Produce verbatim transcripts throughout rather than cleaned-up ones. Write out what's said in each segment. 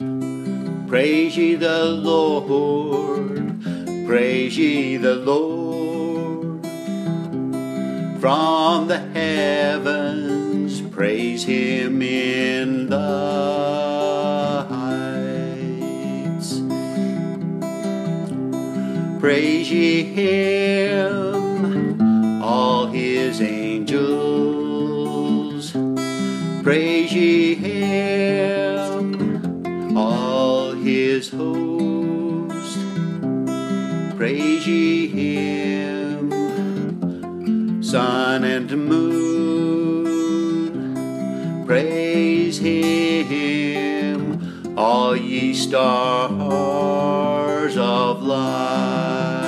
Praise ye the Lord, praise ye the Lord. From the heavens, praise him in the heights. Praise ye him, all his angels. Praise ye him, all his host. Praise ye him, sun and moon. Praise him, all ye stars of light.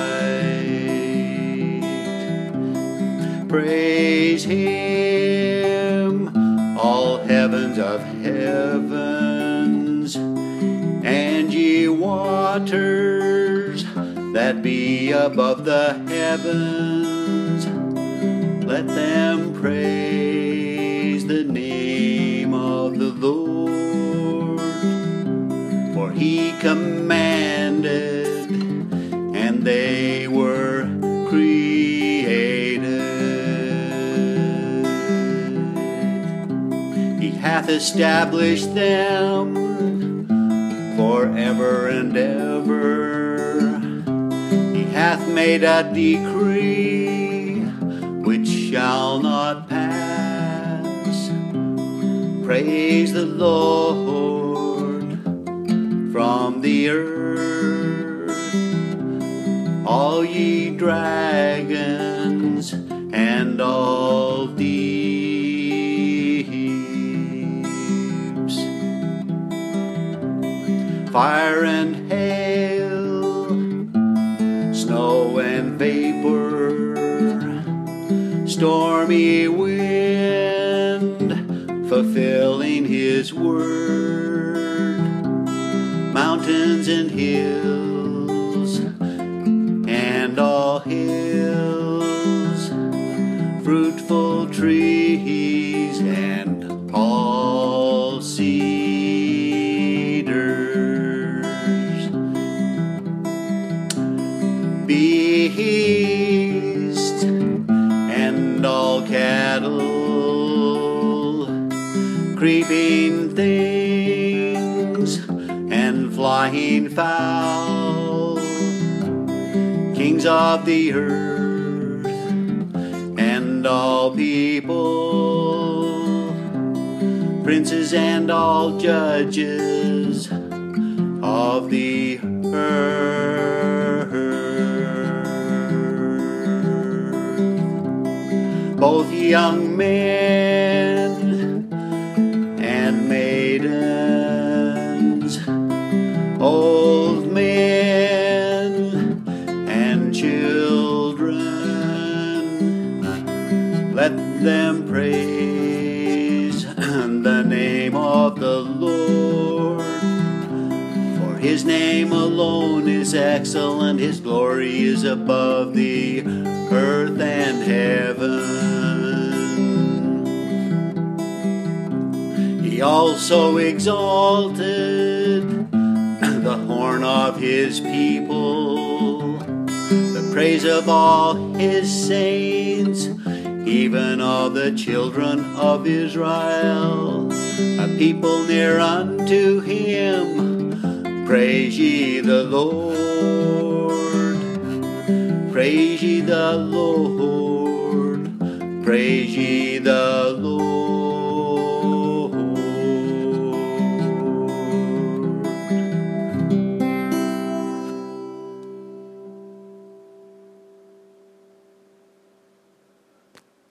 Praise him, all heavens of heavens, and ye waters that be above the heavens. Let them praise the name of the Lord, for he commanded, and they were created. He hath established them forever and ever. He hath made a decree which shall not pass. Praise the Lord from the earth, all ye dragons and all deeps. Fire and hail, snow and vapor, stormy wind, fulfilling his word. Mountains and hills, and all hills, fruitful trees, and all cedars. Beast and all cattle, creeping things and flying fowl, kings of the earth and all people, princes and all judges of the earth. Both young men and maidens, old men and children, let them praise the name of the Lord. For his name alone is excellent, his glory is above the earth and heaven. He also exalted the horn of his people, the praise of all his saints, even of the children of Israel, a people near unto him. Praise ye the Lord, praise ye the Lord, praise ye the